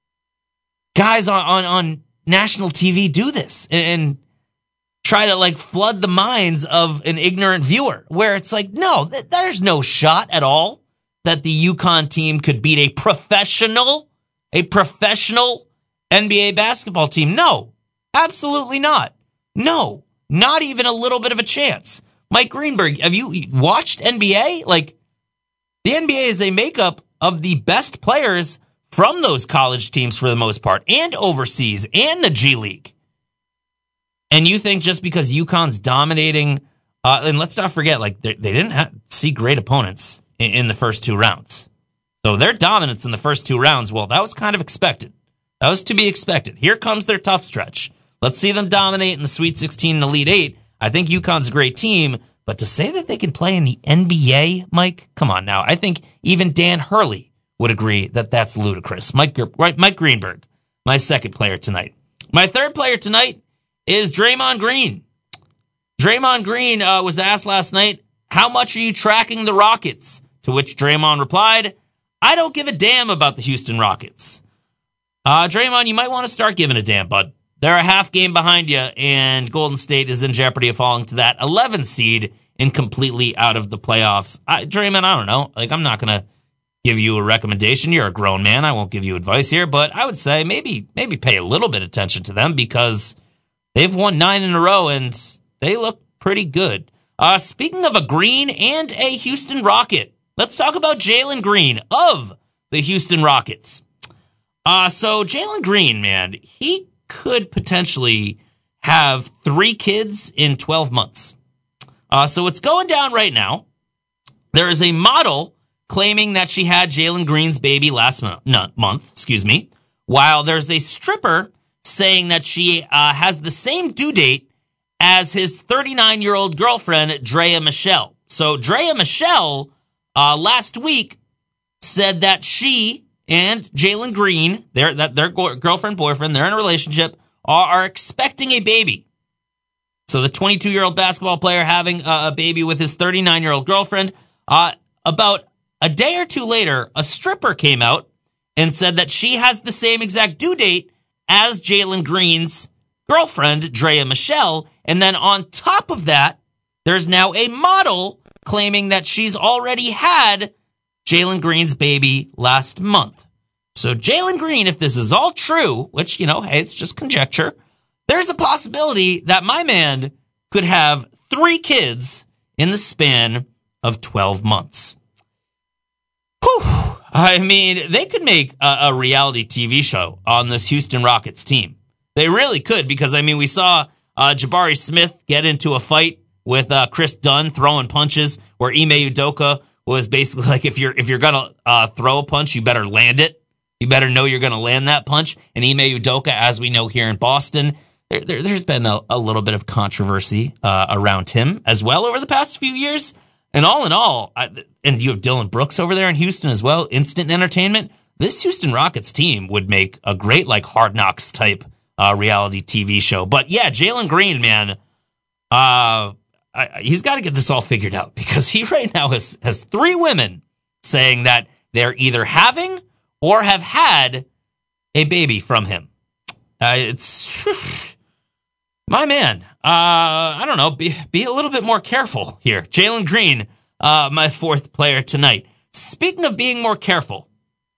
guys on, on, on national T V do this and, and try to, like, flood the minds of an ignorant viewer, where it's like, no, th- there's no shot at all that the UConn team could beat a professional, a professional N B A basketball team. No, absolutely not. No. Not even a little bit of a chance. Mike Greenberg, have you watched N B A? Like, the N B A is a makeup of the best players from those college teams for the most part, and overseas, and the G League. And you think just because UConn's dominating, uh, and let's not forget, like, they, they didn't have, see great opponents in, in the first two rounds. So their dominance in the first two rounds, well, that was kind of expected. That was to be expected. Here comes their tough stretch. Let's see them dominate in the Sweet sixteen and Elite Eight. I think UConn's a great team, but to say that they can play in the N B A, Mike, come on now. I think even Dan Hurley would agree that that's ludicrous. Mike, Mike Greenberg, my second player tonight. My third player tonight is Draymond Green. Draymond Green uh, was asked last night, how much are you tracking the Rockets? To which Draymond replied, I don't give a damn about the Houston Rockets. Uh, Draymond, you might want to start giving a damn, bud. They're a half game behind you, and Golden State is in jeopardy of falling to that eleventh seed and completely out of the playoffs. I, Draymond, I don't know. Like, I'm not going to give you a recommendation. You're a grown man. I won't give you advice here, but I would say maybe maybe pay a little bit of attention to them because they've won nine in a row, and they look pretty good. Uh, speaking of a Green and a Houston Rocket, let's talk about Jalen Green of the Houston Rockets. Uh, so Jalen Green, man, he could potentially have three kids in twelve months. Uh, so it's going down right now. There is a model claiming that she had Jalen Green's baby last mo- no, month, excuse me, while there's a stripper saying that she uh, has the same due date as his thirty-nine-year-old girlfriend, Drea Michelle. So Drea Michelle, uh, last week, said that she and Jalen Green, their that their girlfriend, boyfriend, they're in a relationship, are, are expecting a baby. So the twenty-two-year-old basketball player having a, a baby with his thirty-nine-year-old girlfriend. Uh, about a day or two later, a stripper came out and said that she has the same exact due date as Jalen Green's girlfriend, Drea Michelle. And then on top of that, there's now a model claiming that she's already had Jalen Green's baby last month. So Jalen Green, if this is all true, which, you know, hey, it's just conjecture, there's a possibility that my man could have three kids in the span of twelve months. Whew. I mean, they could make a, a reality T V show on this Houston Rockets team. They really could, because, I mean, we saw uh, Jabari Smith get into a fight with uh, Chris Dunn throwing punches, where Ime Udoka was basically like, if you're if you're gonna uh, throw a punch, you better land it. You better know you're gonna land that punch. And Ime Udoka, as we know here in Boston, there, there, there's been a, a little bit of controversy uh, around him as well over the past few years. And all in all, I, and you have Dylan Brooks over there in Houston as well, instant entertainment. This Houston Rockets team would make a great, like, Hard Knocks type uh, reality T V show. But yeah, Jalen Green, man, uh, I, he's got to get this all figured out, because he right now has, has three women saying that they're either having or have had a baby from him. Uh, it's my man. Uh, I don't know. Be, be a little bit more careful here. Jalen Green, uh, my fourth player tonight. Speaking of being more careful,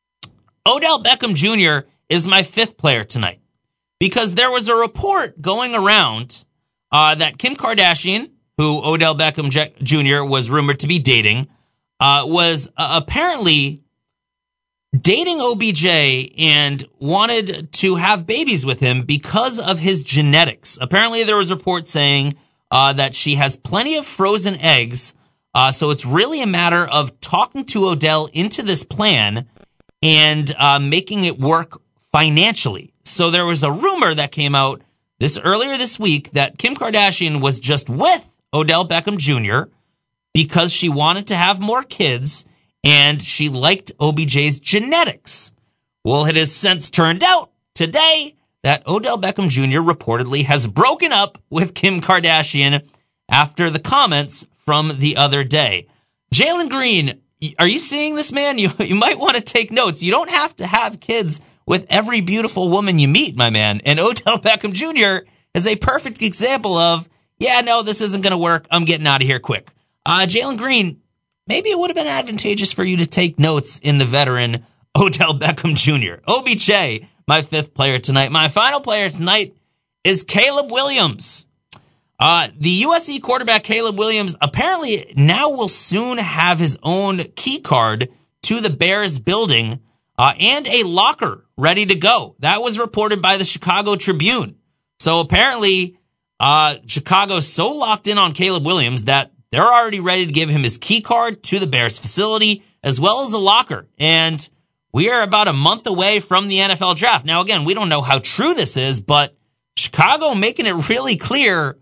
Odell Beckham Junior is my fifth player tonight, because there was a report going around uh, that Kim Kardashian, who Odell Beckham Junior was rumored to be dating, uh, was uh, apparently dating O B J and wanted to have babies with him because of his genetics. Apparently, there was reports saying uh, that she has plenty of frozen eggs, uh, so it's really a matter of talking to Odell into this plan and uh, making it work financially. So there was a rumor that came out this earlier this week that Kim Kardashian was just with Odell Beckham Junior because she wanted to have more kids and she liked O B J's genetics. Well, it has since turned out today that Odell Beckham Junior reportedly has broken up with Kim Kardashian after the comments from the other day. Jalen Green, are you seeing this, man? You, you might want to take notes. You don't have to have kids with every beautiful woman you meet, my man. And Odell Beckham Junior is a perfect example of, yeah, no, this isn't going to work. I'm getting out of here quick. Uh, Jalen Green, maybe it would have been advantageous for you to take notes in the veteran Odell Beckham Junior O B J, my fifth player tonight. My final player tonight is Caleb Williams. Uh, the U S C quarterback Caleb Williams apparently now will soon have his own key card to the Bears building uh, and a locker ready to go. That was reported by the Chicago Tribune. So apparently uh, Chicago's so locked in on Caleb Williams that they're already ready to give him his key card to the Bears facility as well as a locker. And we are about a month away from the N F L draft. Now, again, we don't know how true this is, but Chicago making it really clear,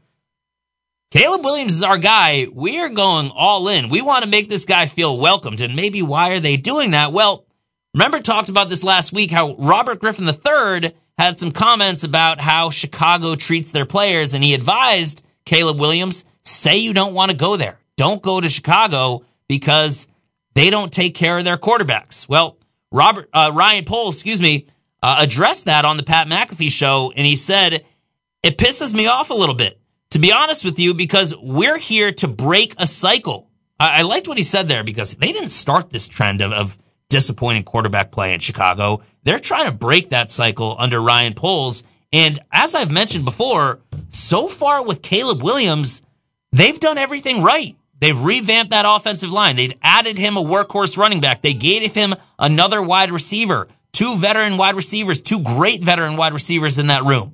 Caleb Williams is our guy. We are going all in. We want to make this guy feel welcomed. And maybe why are they doing that? Well, remember talked about this last week, how Robert Griffin the third had some comments about how Chicago treats their players, and he advised Caleb Williams, say you don't want to go there. Don't go to Chicago because they don't take care of their quarterbacks. Well, Robert uh, Ryan Poles, excuse me, uh, addressed that on the Pat McAfee show, and he said, it pisses me off a little bit, to be honest with you, because we're here to break a cycle. I, I liked what he said there because they didn't start this trend of, of disappointing quarterback play in Chicago. They're trying to break that cycle under Ryan Poles. And as I've mentioned before, so far with Caleb Williams, they've done everything right. They've revamped that offensive line. They've added him a workhorse running back. They gave him another wide receiver, two veteran wide receivers, two great veteran wide receivers in that room.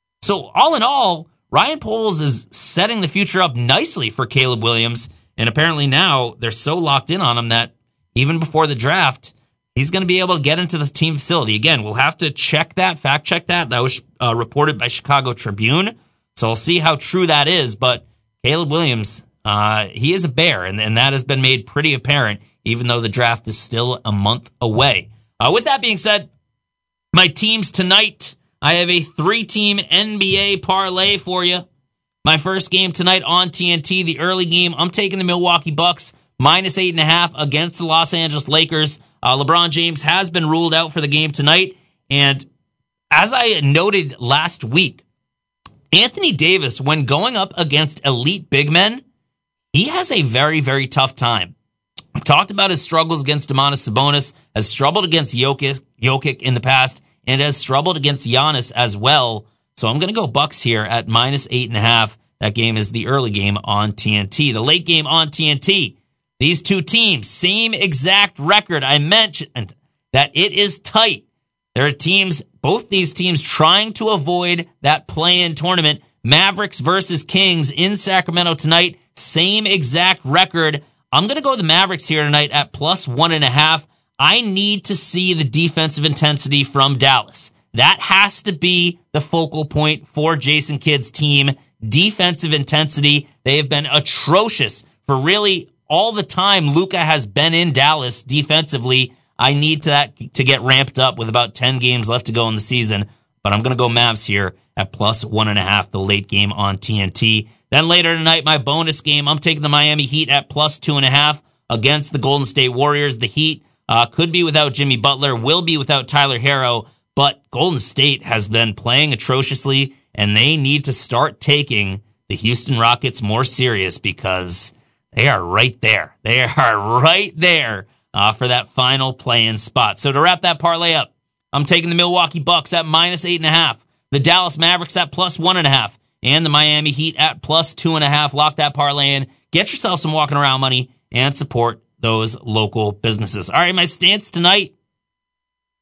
So all in all, Ryan Poles is setting the future up nicely for Caleb Williams. And apparently now they're so locked in on him that even before the draft, he's going to be able to get into the team facility. Again, we'll have to check that, fact check that. That was uh, reported by Chicago Tribune. So I'll see how true that is. But Caleb Williams, uh, he is a bear, and, and that has been made pretty apparent, even though the draft is still a month away. Uh, with that being said, my teams tonight, I have a three-team N B A parlay for you. My first game tonight on T N T, the early game, I'm taking the Milwaukee Bucks, minus eight and a half against the Los Angeles Lakers. Uh, LeBron James has been ruled out for the game tonight, and as I noted last week, Anthony Davis, when going up against elite big men, he has a very, very tough time. I talked about his struggles against Domantas Sabonis, has struggled against Jokic, Jokic in the past, and has struggled against Giannis as well. So I'm going to go Bucks here at minus eight and a half. That game is the early game on T N T. The late game on T N T. These two teams, same exact record. I mentioned that it is tight. There are teams, both these teams trying to avoid that play-in tournament. Mavericks versus Kings in Sacramento tonight. Same exact record. I'm going to go the Mavericks here tonight at plus one and a half. I need to see the defensive intensity from Dallas. That has to be the focal point for Jason Kidd's team. Defensive intensity. They have been atrocious for really all the time Luka has been in Dallas defensively. I need that to get ramped up with about ten games left to go in the season. But I'm going to go Mavs here at plus one and a half, the late game on T N T. Then later tonight, my bonus game, I'm taking the Miami Heat at plus two and a half against the Golden State Warriors. The Heat uh, could be without Jimmy Butler, will be without Tyler Herro, but Golden State has been playing atrociously, and they need to start taking the Houston Rockets more serious because they are right there. They are right there uh, for that final play-in spot. So to wrap that parlay up, I'm taking the Milwaukee Bucks at minus eight and a half, the Dallas Mavericks at plus one and a half, and the Miami Heat at plus two and a half. Lock that parlay in. Get yourself some walking around money and support those local businesses. All right, my stance tonight,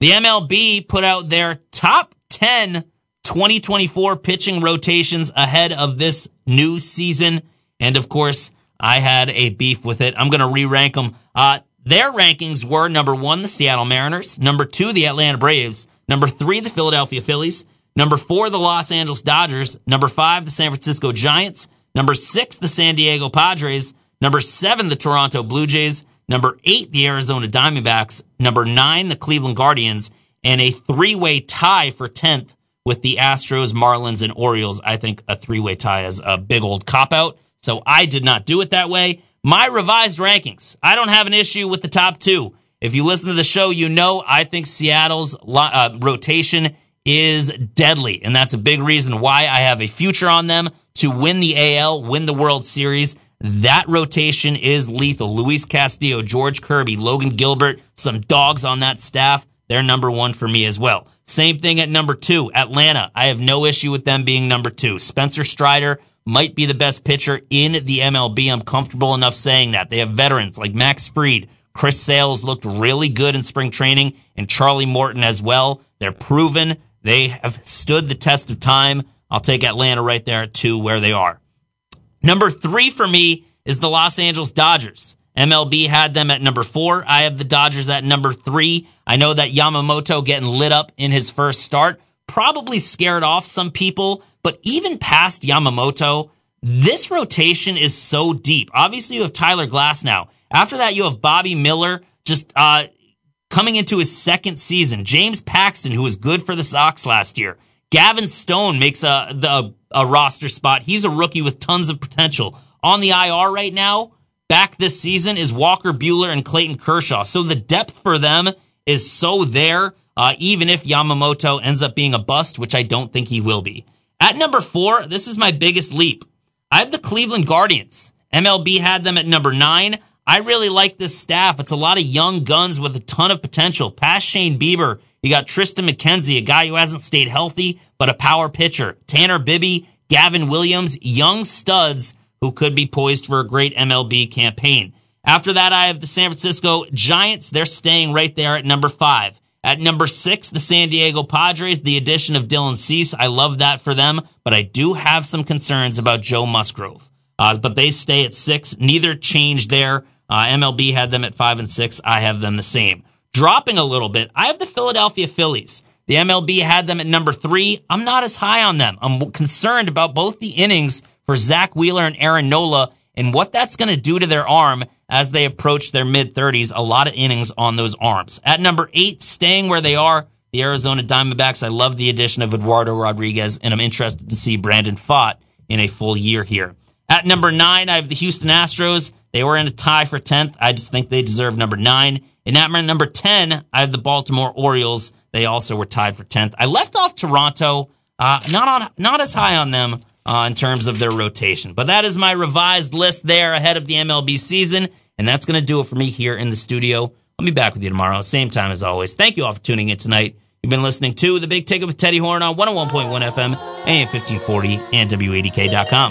The M L B put out their top ten twenty twenty-four pitching rotations ahead of this new season. And of course, I had a beef with it. I'm going to re-rank them. Uh, their rankings were number one, the Seattle Mariners. Number two, the Atlanta Braves. Number three, the Philadelphia Phillies. Number four, the Los Angeles Dodgers. Number five, the San Francisco Giants. Number six, the San Diego Padres. Number seven, the Toronto Blue Jays. Number eight, the Arizona Diamondbacks. Number nine, the Cleveland Guardians. And a three-way tie for tenth with the Astros, Marlins, and Orioles. I think a three-way tie is a big old cop-out, so I did not do it that way. My revised rankings. I don't have an issue with the top two. If you listen to the show, you know I think Seattle's uh, rotation is deadly, and that's a big reason why I have a future on them to win the A L, win the World Series. That rotation is lethal. Luis Castillo, George Kirby, Logan Gilbert, some dogs on that staff. They're number one for me as well. Same thing at number two, Atlanta. I have no issue with them being number two. Spencer Strider might be the best pitcher in the M L B. I'm comfortable enough saying that. They have veterans like Max Fried. Chris Sales looked really good in spring training, and Charlie Morton as well. They're proven. They have stood the test of time. I'll take Atlanta right there at two where they are. Number three for me is the Los Angeles Dodgers. M L B had them at number four. I have the Dodgers at number three. I know that Yamamoto getting lit up in his first start probably scared off some people, but even past Yamamoto, this rotation is so deep. Obviously, you have Tyler Glasnow. After that, you have Bobby Miller just uh, coming into his second season. James Paxton, who was good for the Sox last year. Gavin Stone makes a, the, a roster spot. He's a rookie with tons of potential. On the I R right now, back this season, is Walker Buehler and Clayton Kershaw. So the depth for them is so there, uh, even if Yamamoto ends up being a bust, which I don't think he will be. At number four, this is my biggest leap. I have the Cleveland Guardians. M L B had them at number nine. I really like this staff. It's a lot of young guns with a ton of potential. Past Shane Bieber, you got Tristan McKenzie, a guy who hasn't stayed healthy, but a power pitcher. Tanner Bibby, Gavin Williams, young studs who could be poised for a great M L B campaign. After that, I have the San Francisco Giants. They're staying right there at number five. At number six, the San Diego Padres, the addition of Dylan Cease. I love that for them, but I do have some concerns about Joe Musgrove. Uh, but they stay at six. Neither change there. Uh, M L B had them at five and six. I have them the same. Dropping a little bit, I have the Philadelphia Phillies. The M L B had them at number three. I'm not as high on them. I'm concerned about both the innings for Zach Wheeler and Aaron Nola and what that's going to do to their arm as they approach their mid-thirties. A lot of innings on those arms. At number eight, staying where they are, the Arizona Diamondbacks. I love the addition of Eduardo Rodriguez, and I'm interested to see Brandon Pfaadt in a full year here. At number nine, I have the Houston Astros. They were in a tie for tenth. I just think they deserve number nine. And at number ten, I have the Baltimore Orioles. They also were tied for tenth. I left off Toronto. Uh, not on, not as high on them uh, in terms of their rotation. But that is my revised list there ahead of the M L B season. And that's going to do it for me here in the studio. I'll be back with you tomorrow, same time as always. Thank you all for tuning in tonight. You've been listening to The Big Ticket with Teddy Horn on one oh one point one F M, A M fifteen forty, and W A D K dot com.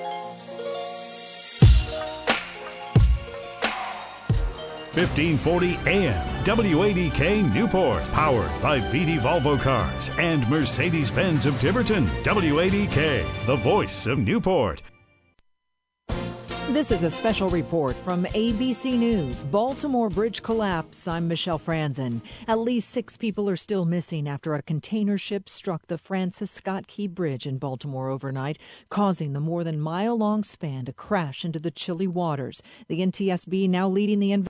fifteen forty A M, W A D K Newport, powered by V D Volvo Cars and Mercedes-Benz of Tiverton. W A D K, the voice of Newport. This is a special report from A B C News. Baltimore bridge collapse. I'm Michelle Franzen. At least six people are still missing after a container ship struck the Francis Scott Key Bridge in Baltimore overnight, causing the more than mile-long span to crash into the chilly waters. The N T S B now leading the